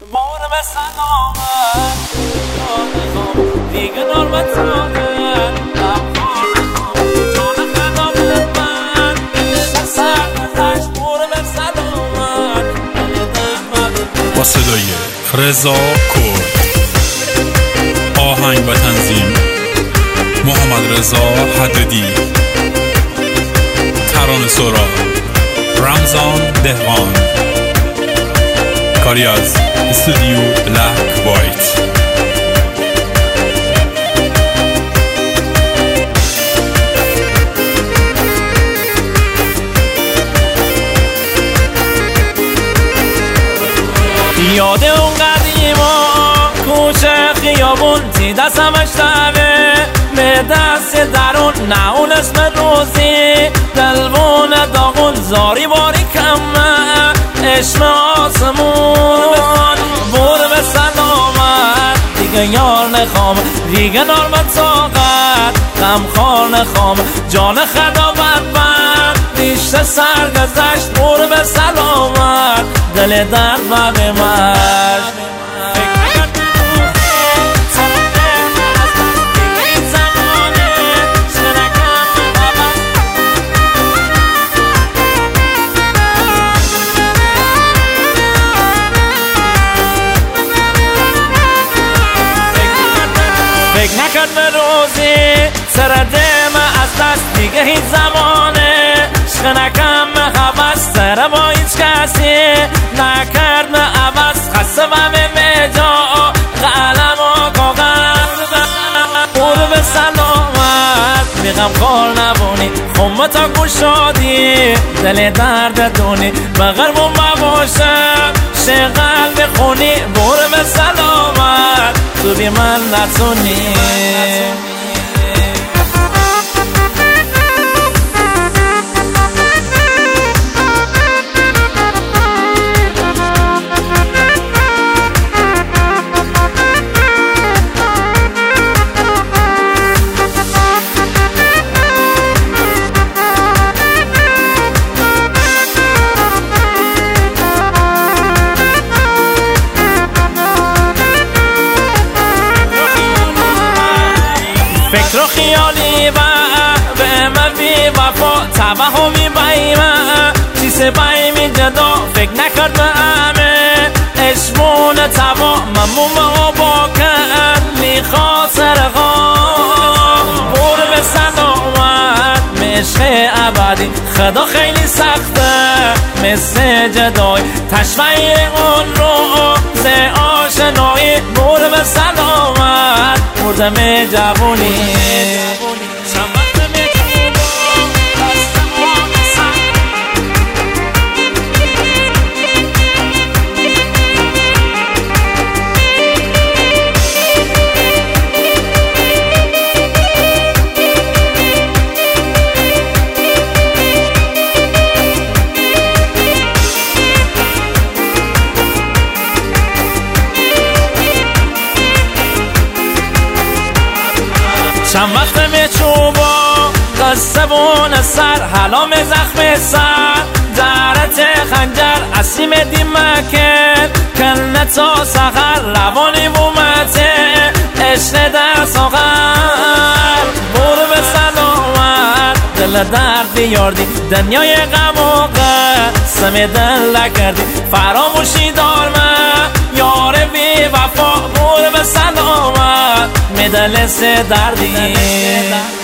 بار به سلامت دیگه نارمت ساخت جان خدا به من سر نزشت بار به سلامت با صدای رضا کرد، آهنگ و تنظیم محمد رضا حددی، ترانه سرا رمضان دهقان، کاری از استودیو بلک وایت. یاد اون قدیما کوچه خیابون تی دستمش تبه به دست درون نه اون اسم روزی دلبون داغون زاری باری کمه عشق آسمون بور به سلامت دیگه یار نخوام دیگه نارمت ساقت غمخوار نخوام جان خدا بدبخت دیشت سرگذشت بور به سلامت دل درد و به من فکر نکرد به روزی سر دم از دست دیگه هیچ زمانه عشق نکم حوست سر با هیچ کسی نکرد نه عوض خسته و به مجا قلم و کاغذ بور به سلامت بیغم کار نبونی خمه تا گوشادی دل درد دونی بغرمون بباشم شه قلب خونی بور به سلامت تو بی من نتونی فکر و خیالی و به من بی وفا توهمی بایمه چیز بایمی جدا فکر نکرد به همه عشقون تبا مموم و با کن میخواد سرغا بور به سلامت عشق ابدی خدا خیلی سخته مثل جدای تشویق اون رو زه آشنایی بور به سلامت بردم جوونی چند وقت می چوبا قصه بون سر حلام زخم سر درت خنجر اسیم دیمکن کنه تا سخر روانی بومته عشق در ساغر بور به سلامت دل درد بیاردی دنیای غم و قسم دل کردی فراموشی دارم یار بی وفا بور به سلامت مدل سه دردی